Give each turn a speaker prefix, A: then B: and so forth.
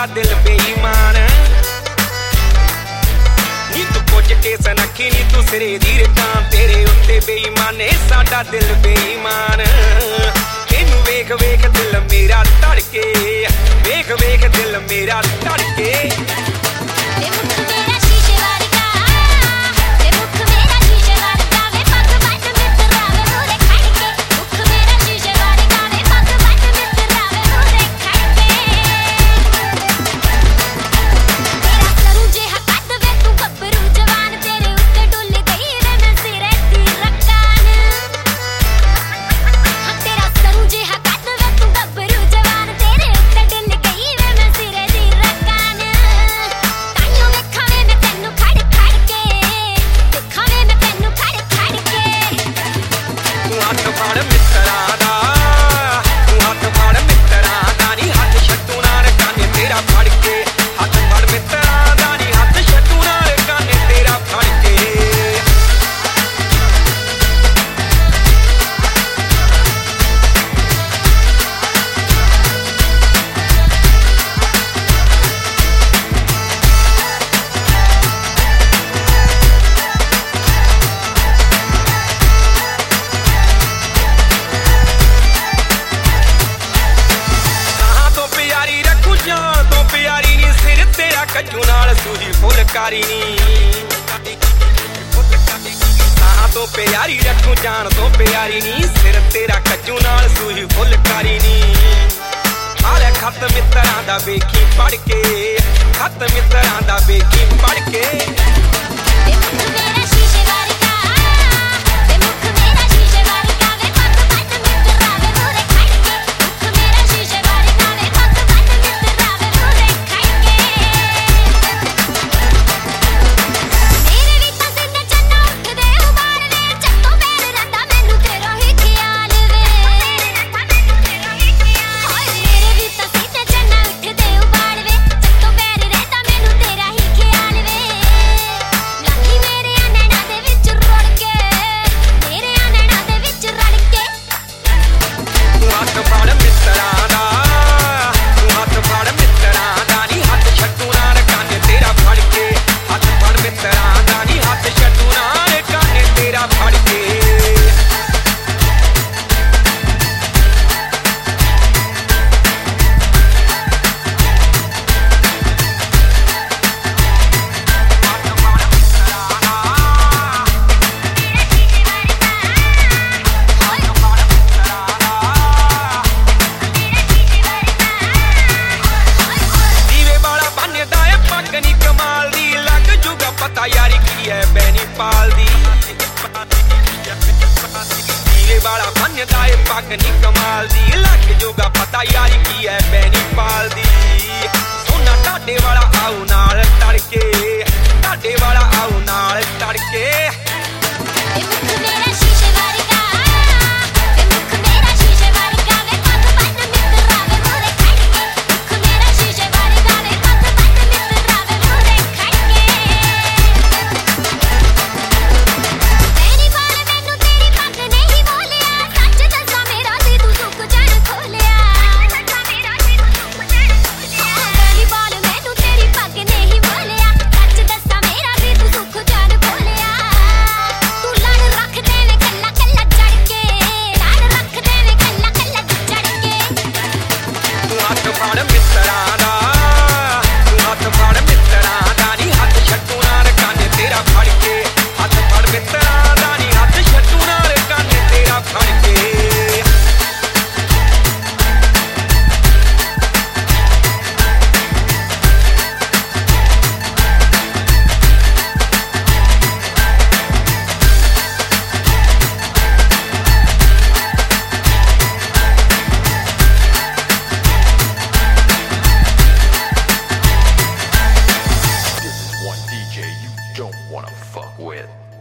A: साडा दिल बेईमान नी तू कुछ के सनखी नी तू सिरे दी रकान तेरे उत्ते बेईमाने साडा दिल बेईमान तेनू वेख वेख दिल मेरा धड़के वेख वेख दिल मेरा धड़के कज्जू नाल सूही फुलकारी नी साहां तो प्यारी रखूं जान तो प्यारी नी सिर तेरा कज्जू नाल सूही फुलकारी नी आले खत मित्रां दा वेखी पढ़ के खत मित्रां दा वेखी पढ़ के यारी की है बैनी पाल दी हीरे वाला बनदा है पग नी कमाल दी लग जोगा पता यारी की है बैनी पाल दी सोना टाडे वाला आऊ नाल तड़के टाडे वाला आऊ नाल तड़के
B: Don't wanna fuck with.